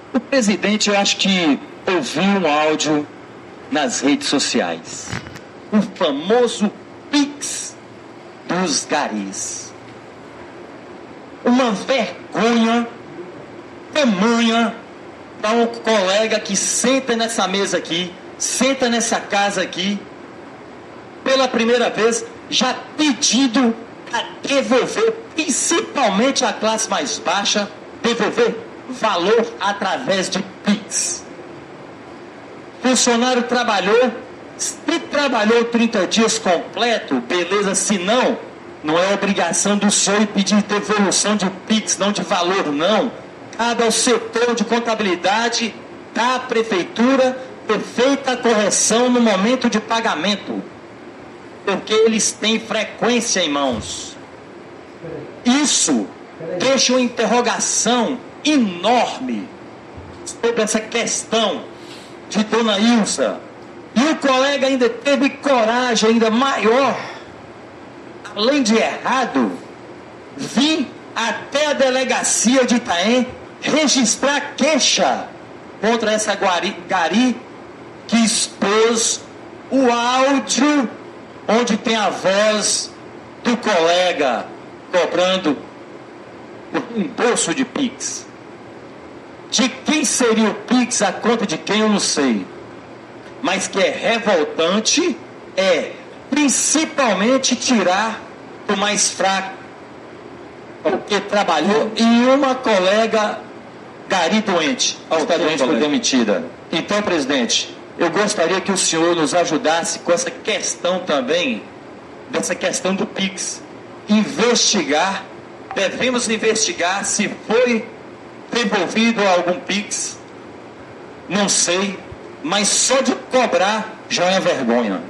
O presidente, eu acho que ouviu um áudio nas redes sociais. O famoso Pix dos garis. Uma vergonha tamanha para um colega que senta nessa mesa aqui, senta nessa casa aqui, pela primeira vez, já pedindo a devolver, principalmente a classe mais baixa, devolver valor através de Pix. Funcionário trabalhou, se trabalhou 30 dias completo, beleza, se não, não é obrigação do senhor pedir devolução de Pix, não de valor, não. Cabe ao setor de contabilidade da prefeitura ter feita a correção no momento de pagamento, porque eles têm frequência em mãos. Isso deixa uma interrogação enorme sobre essa questão de Dona Ilza. E o colega ainda teve coragem ainda maior, além de errado, vir até a delegacia de Itaém registrar queixa contra essa gari que expôs o áudio onde tem a voz do colega cobrando o reembolso de Pix. De quem seria o Pix, a conta de quem, eu não sei. Mas que é revoltante é principalmente tirar o mais fraco, porque trabalhou em uma colega gari doente, ao estar doente foi demitida. Então, presidente, eu gostaria que o senhor nos ajudasse com essa questão também, dessa questão do Pix. Investigar, devemos investigar se foi devolvido algum Pix, não sei, mas só de cobrar já é vergonha.